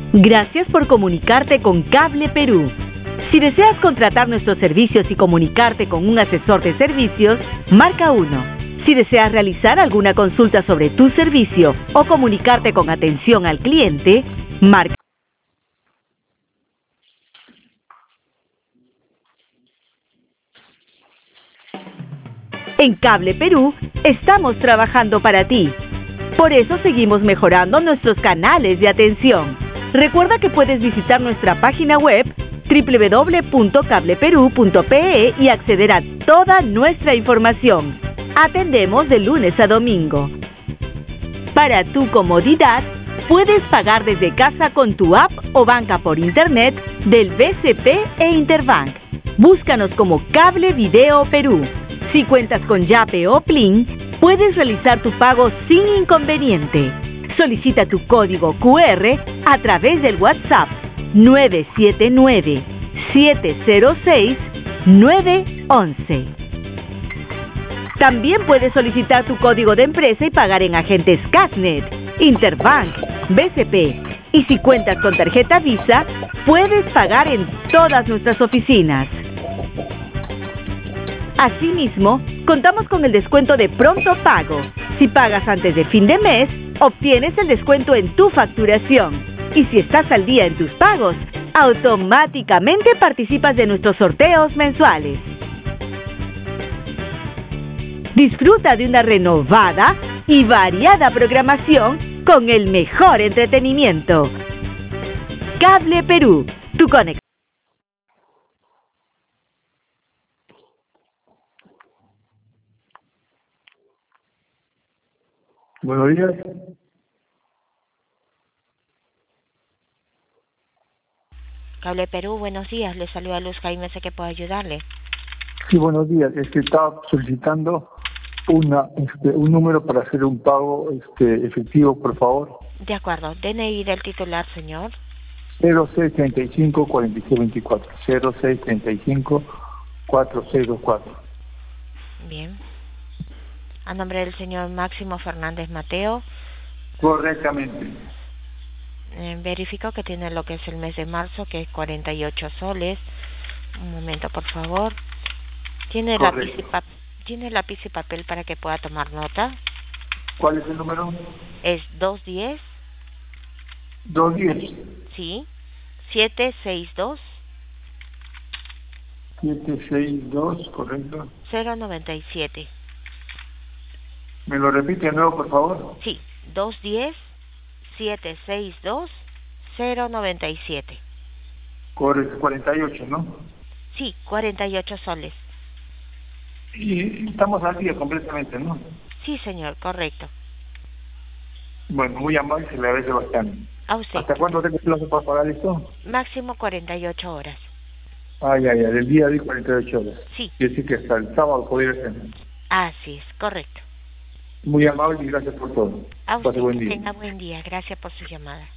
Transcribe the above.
Gracias por comunicarte con Cable Perú. Si deseas contratar nuestros servicios y comunicarte con un asesor de servicios, marca 1. Si deseas realizar alguna consulta sobre tu servicio o comunicarte con atención al cliente, marca. En Cable Perú estamos trabajando para ti. Por eso seguimos mejorando nuestros canales de atención. Recuerda que puedes visitar nuestra página web www.cableperu.pe y acceder a toda nuestra información. Atendemos de lunes a domingo. Para tu comodidad, puedes pagar desde casa con tu app o banca por internet del BCP e Interbank. Búscanos como Cable Video Perú. Si cuentas con Yape o Plin, puedes realizar tu pago sin inconveniente. Solicita tu código QR a través del WhatsApp 979-706-911. También puedes solicitar tu código de empresa y pagar en agentes Casnet, Interbank, BCP. Y si cuentas con tarjeta Visa, puedes pagar en todas nuestras oficinas. Asimismo, contamos con el descuento de pronto pago. Si pagas antes de fin de mes, obtienes el descuento en tu facturación. Y si estás al día en tus pagos, automáticamente participas de nuestros sorteos mensuales. Disfruta de una renovada y variada programación con el mejor entretenimiento. Cable Perú, tu conexión. Buenos días. Cable Perú, buenos días. Le saluda Luz Jaime, sé que puedo ayudarle. Sí, buenos días. Estaba solicitando un número para hacer un pago efectivo, por favor. De acuerdo. DNI del titular, señor. 0635-4624. 0635-4624. Bien. A nombre del señor Máximo Fernández Mateo. Correctamente. Verifico que tiene lo que es el mes de marzo, que es 48 soles. Un momento, por favor. ¿Tiene lápiz y papel para que pueda tomar nota? ¿Cuál es el número? Es 210. 210. Sí. 762. 762, correcto. 097. ¿Me lo repite de nuevo, por favor? Sí. 210-762-097. Correcto, 48, ¿no? Sí, 48 soles. Y estamos al día completamente, ¿no? Sí, señor, correcto. Bueno, muy amable, se le agradece bastante. A usted. ¿Hasta cuándo tengo plazo para pagar esto? Máximo 48 horas. Del día de hoy 48 horas. Sí. Quiere decir que hasta el sábado podría ser. Así es, correcto. Muy amable y gracias por todo. A usted, Pase buen que día. tenga buen día. Gracias por su llamada.